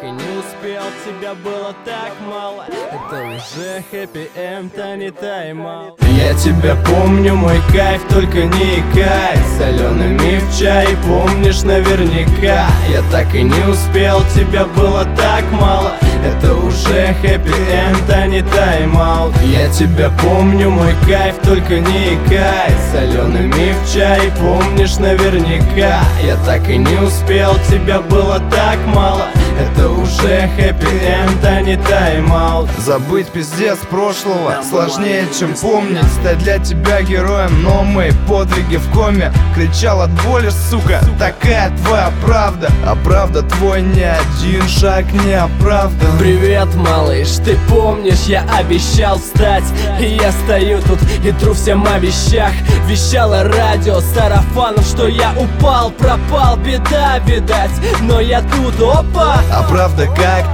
и не успел, тебя было так мало. Это уже хэппи-энд, а не тайм-аут. Я тебя помню, мой кайф, только не икай солеными в чай, помнишь наверняка. Я так и не успел, тебя было так мало. Это уже хэппи-энд, а не тайм-аут. Я тебя помню, мой кайф, только не икай солеными в чай, помнишь наверняка. Я так и не успел, тебя было так мало. Это уже хэппи-энд, а не тайм-аут. Забыть пиздец прошлого сложнее, чем помнить. Стать для тебя героем, но мои подвиги в коме. Кричал от боли, сука, такая твоя правда. А правда твой ни один шаг не оправдан. Привет, малыш, ты помнишь, я обещал встать. И я стою тут и тру всем о вещах. Вещало радио сарафаном, что я упал, пропал, беда, видать. Но я тут, опа. А правда как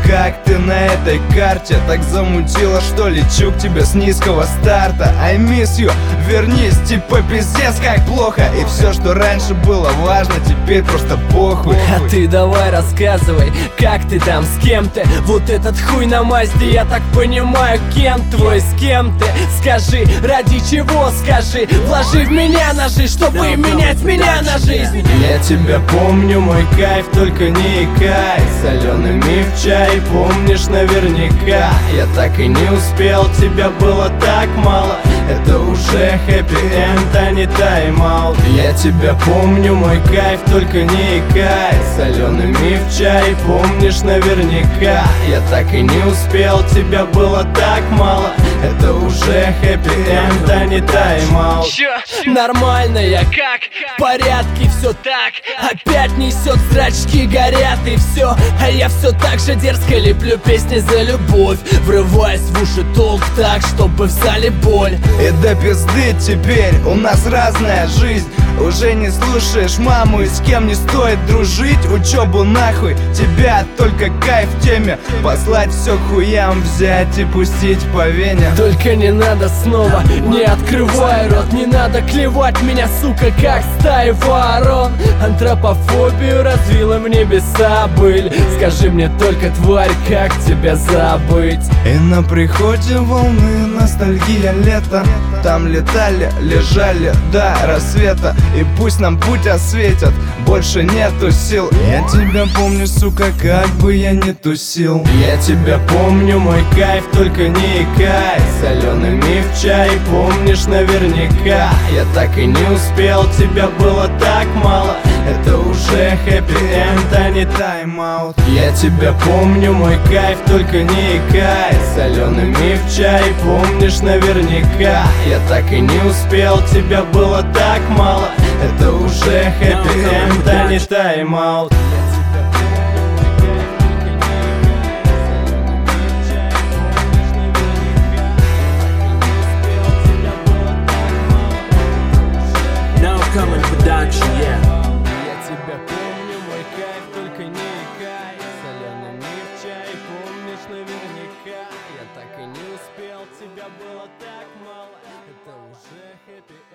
ты на этой карте? Так замутила, что лечу к тебе с низкого старта. I miss you, вернись, типа пиздец как плохо. И все, что раньше было важно, теперь просто похуй. А ты давай рассказывай, как ты там, с кем ты? Вот этот хуй на Мазде, я так понимаю, Кен твой, с кем ты? Скажи, ради чего, скажи, вложи в меня ножи, чтобы менять меня на жизнь. Я тебя помню, мой кайф, только не икай солеными в чай, помнишь наверняка. Я так и не успел, тебя было так мало. Это уже хэппи-энд, а не тайм-аут. Я тебя помню, мой кайф, только не икай солеными в чай, помнишь наверняка. Я так и не успел, тебя было так мало. Это уже хэппи-энд, а не тайм-аут. Нормально я как? В порядке, все так. Опять несет, зрачки горят и все. А я все так же дерзко леплю песни за любовь, врываясь в уши толк так, чтобы в зале боль. И до пизды теперь у нас разная жизнь. Уже не слушаешь маму и с кем не стоит дружить. Учебу нахуй, тебя только кайф в теме. Послать все хуям, взять и пустить по вене. Только не надо снова, не открывай рот. Не надо клевать меня, сука, как стаи ворон. Антропофобию развила в небеса быль. Скажи мне только, тварь, как тебя забыть? И на приходе волны ностальгия лета. Там летали, лежали до рассвета. И пусть нам путь осветят, больше нету сил. Я тебя помню, сука, как бы я не тусил. Я тебя помню, мой кайф, только не икай солеными в чай, помнишь наверняка. Я так и не успел, тебя было так мало. Это уже хэппи-энд, а не тайм-аут. Я тебя помню, мой кайф, только не икай солеными в чай, помнишь наверняка. Я так и не успел, тебя было так мало. Это уже хэппи-энд, а не тайм-аут. Coming production, yeah. Я тебя помню, мой кайф, только не икай солеными в чай, помнишь наверняка. Я так и не успел, тебя было так мало. Это уже хэппи.